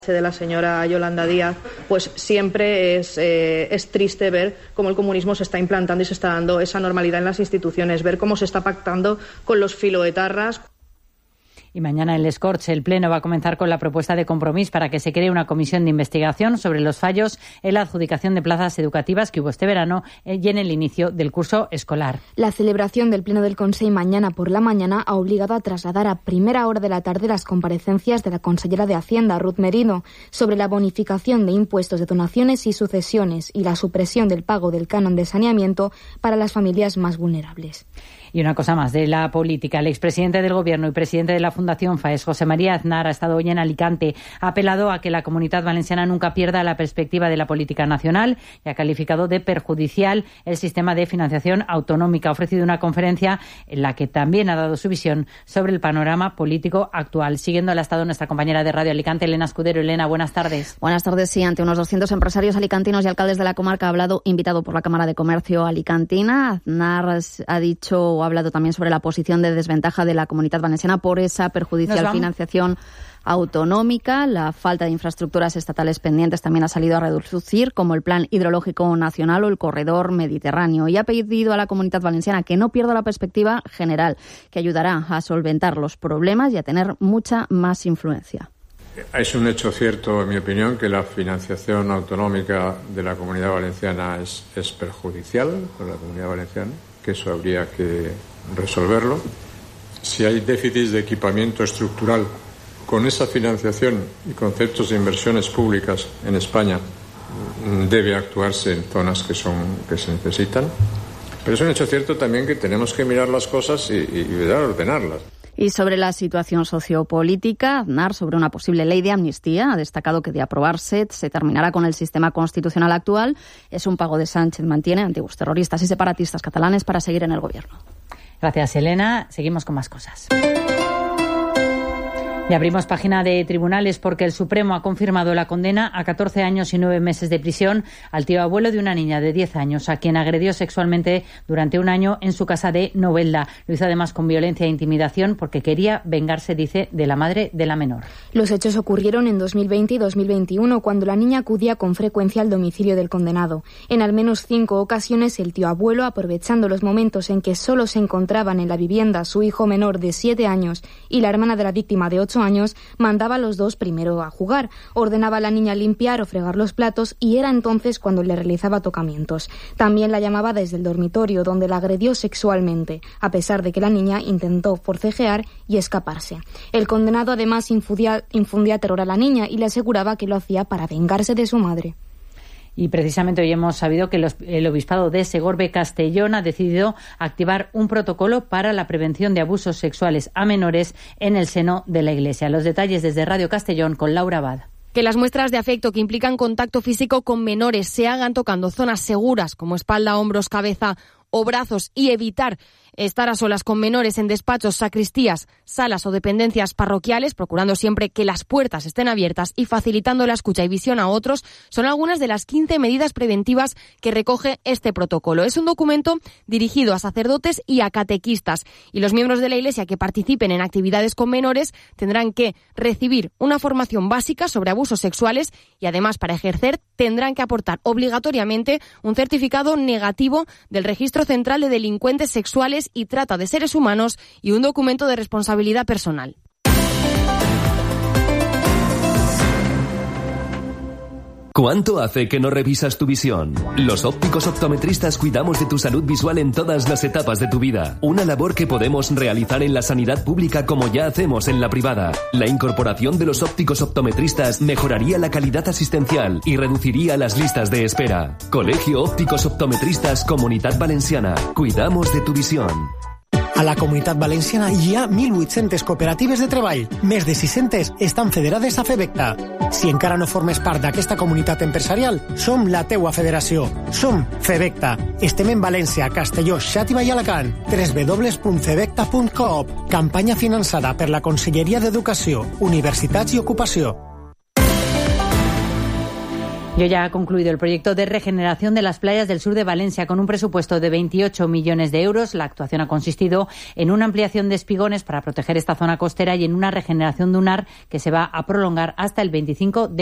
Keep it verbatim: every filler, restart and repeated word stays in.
de la señora Yolanda Díaz, pues siempre es, eh, es triste ver cómo el comunismo se está implantando y se está dando esa normalidad en las instituciones, ver cómo se está pactando con los filoetarras. Y mañana en Les Corts el Pleno va a comenzar con la propuesta de Compromís para que se cree una comisión de investigación sobre los fallos en la adjudicación de plazas educativas que hubo este verano y en el inicio del curso escolar. La celebración del Pleno del Consell mañana por la mañana ha obligado a trasladar a primera hora de la tarde las comparecencias de la consellera de Hacienda, Ruth Merino, sobre la bonificación de impuestos de donaciones y sucesiones y la supresión del pago del canon de saneamiento para las familias más vulnerables. Y una cosa más de la política. El expresidente del Gobierno y presidente de la Fundación FAES, José María Aznar, ha estado hoy en Alicante. Ha apelado a que la Comunidad Valenciana nunca pierda la perspectiva de la política nacional y ha calificado de perjudicial el sistema de financiación autonómica. Ha ofrecido una conferencia en la que también ha dado su visión sobre el panorama político actual. Siguiendo al estado nuestra compañera de Radio Alicante, Elena Escudero. Elena, buenas tardes. Buenas tardes. Sí, ante unos doscientos empresarios alicantinos y alcaldes de la comarca ha hablado, invitado por la Cámara de Comercio alicantina. Aznar ha dicho ha hablado también sobre la posición de desventaja de la Comunidad Valenciana por esa perjudicial financiación autonómica. La falta de infraestructuras estatales pendientes también ha salido a reducir, como el Plan Hidrológico Nacional o el Corredor Mediterráneo. Y ha pedido a la Comunidad Valenciana que no pierda la perspectiva general, que ayudará a solventar los problemas y a tener mucha más influencia. Es un hecho cierto, en mi opinión, que la financiación autonómica de la Comunidad Valenciana es, es perjudicial para la Comunidad Valenciana, que eso habría que resolverlo. Si hay déficits de equipamiento estructural con esa financiación y conceptos de inversiones públicas en España, debe actuarse en zonas que son que se necesitan. Pero es un hecho cierto también que tenemos que mirar las cosas y, y, y ordenarlas. Y sobre la situación sociopolítica, Aznar, sobre una posible ley de amnistía, ha destacado que de aprobarse se terminará con el sistema constitucional actual. Es un pago de Sánchez, mantiene antiguos terroristas y separatistas catalanes para seguir en el gobierno. Gracias, Elena. Seguimos con más cosas. Y abrimos página de tribunales porque el Supremo ha confirmado la condena a catorce años y nueve meses de prisión al tío abuelo de una niña de diez años a quien agredió sexualmente durante un año en su casa de Novelda. Lo hizo además con violencia e intimidación porque quería vengarse, dice, de la madre de la menor. Los hechos ocurrieron en dos mil veinte y dos mil veintiuno cuando la niña acudía con frecuencia al domicilio del condenado. En al menos cinco ocasiones el tío abuelo, aprovechando los momentos en que solo se encontraban en la vivienda su hijo menor de siete años y la hermana de la víctima de ocho años, mandaba a los dos primero a jugar, ordenaba a la niña limpiar o fregar los platos y era entonces cuando le realizaba tocamientos. También la llamaba desde el dormitorio donde la agredió sexualmente, a pesar de que la niña intentó forcejear y escaparse. El condenado además infundía, infundía terror a la niña y le aseguraba que lo hacía para vengarse de su madre. Y precisamente hoy hemos sabido que los, el Obispado de Segorbe Castellón ha decidido activar un protocolo para la prevención de abusos sexuales a menores en el seno de la Iglesia. Los detalles desde Radio Castellón con Laura Abad. Que las muestras de afecto que implican contacto físico con menores se hagan tocando zonas seguras como espalda, hombros, cabeza o brazos y evitar estar a solas con menores en despachos, sacristías, salas o dependencias parroquiales, procurando siempre que las puertas estén abiertas y facilitando la escucha y visión a otros, son algunas de las quince medidas preventivas que recoge este protocolo. Es un documento dirigido a sacerdotes y a catequistas, y los miembros de la Iglesia que participen en actividades con menores tendrán que recibir una formación básica sobre abusos sexuales y además, para ejercer, tendrán que aportar obligatoriamente un certificado negativo del Registro Central de Delincuentes Sexuales y Trata de Seres Humanos y un documento de responsabilidad personal. ¿Cuánto hace que no revisas tu visión? Los ópticos optometristas cuidamos de tu salud visual en todas las etapas de tu vida. Una labor que podemos realizar en la sanidad pública como ya hacemos en la privada. La incorporación de los ópticos optometristas mejoraría la calidad asistencial y reduciría las listas de espera. Colegio Ópticos Optometristas Comunitat Valenciana. Cuidamos de tu visión. A la Comunitat Valenciana hi ha mil vuit-centes cooperatives de treball. Més de sis-centes estan federades a FEVECTA. Si encara no formes part d'aquesta comunitat empresarial, som la teua federació. Som FEVECTA. Estem en València, Castelló, Xàtiva i Alacant. w w w punt fevecta punt coop. Campanya finançada per la Conselleria d'Educació, Universitats i Ocupació. Y ya ha concluido el proyecto de regeneración de las playas del sur de Valencia con un presupuesto de veintiocho millones de euros. La actuación ha consistido en una ampliación de espigones para proteger esta zona costera y en una regeneración dunar que se va a prolongar hasta el veinticinco de